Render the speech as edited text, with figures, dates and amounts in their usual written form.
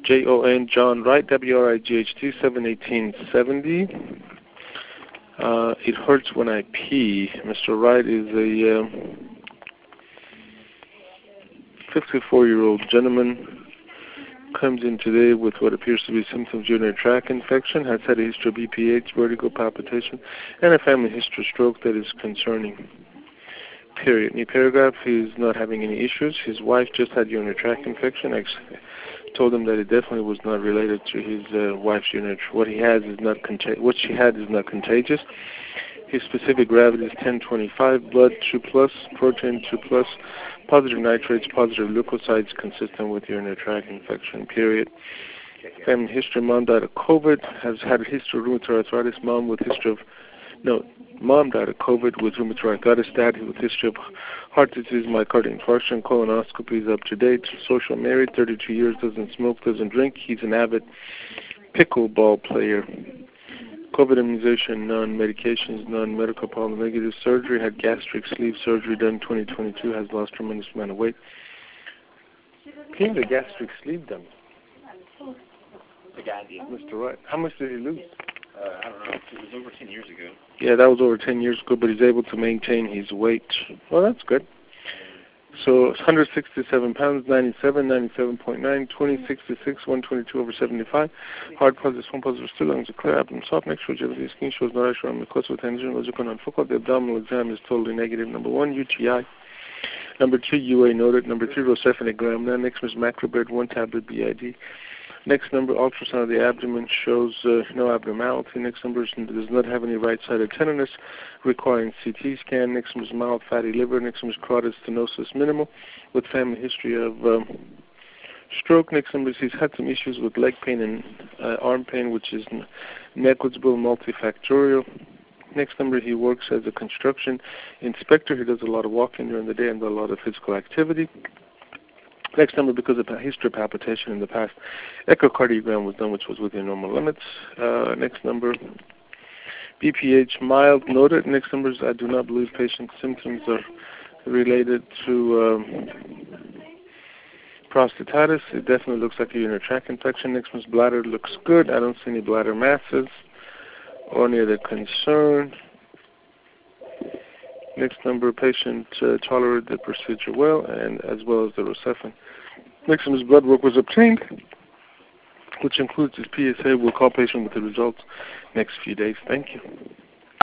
Jon, John Wright, W-R-I-G-H-T, 7/18/70. It hurts when I pee. Mr. Wright is a 54-year-old gentleman. Comes in today with what appears to be symptoms of urinary tract infection, has had a history of BPH, vertigo, palpitation, and a family history of stroke that is concerning. Period. New paragraph, he's not having any issues. His wife just had urinary tract infection. I told him that it definitely was not related to his wife's urinary tract. What she had is not contagious. His specific gravity is 1025, blood 2+, protein 2+, positive nitrates, positive leukocytes consistent with urinary tract infection, period. Family history, mom died of COVID, has had a history of rheumatoid arthritis, mom died of COVID with rheumatoid arthritis, dad with history of heart disease, myocardial infarction, colonoscopy is up to date, social, married, 32 years, doesn't smoke, doesn't drink, he's an avid pickleball player. COVID immunization, none. Medications, none. Medical problem, negative. Surgery, had gastric sleeve surgery done 2022, has lost tremendous amount of weight. He had a gastric sleeve done. The guy did. Mr. Wright. How much did he lose? I don't know. It was over 10 years ago. Yeah, that was over 10 years ago, but he's able to maintain his weight. Well, that's good. So 167 pounds, 97, 97.9, 2066, 122/75. Hard positive, one positive, still lungs are clear, abdomen soft, next rigidity, skin shows no rash around the mucosa with tension, logical non-focal. The abdominal exam is totally negative. Number 1, UTI. Number 2, UA noted. Number 3, rocephalinogram. Now, next is macrobed, 1 tablet BID. Next number, ultrasound of the abdomen shows no abnormality. Next number does not have any right-sided tenderness requiring CT scan. Next number is mild fatty liver. Next number is carotid stenosis minimal with family history of stroke. Next number is he's had some issues with leg pain and arm pain, which is negligible, multifactorial. Next number, he works as a construction inspector. He does a lot of walking during the day and a lot of physical activity. Next number, because of history of palpitation in the past, echocardiogram was done, which was within normal limits. Next number, BPH mild noted. Next numbers, I do not believe patient symptoms are related to prostatitis. It definitely looks like a urinary tract infection. Next one's bladder looks good. I don't see any bladder masses or any other concern. Next number, patient tolerated the procedure well, and as well as the rocephin. Next number's blood work was obtained, which includes his PSA. We'll call patient with the results next few days. Thank you.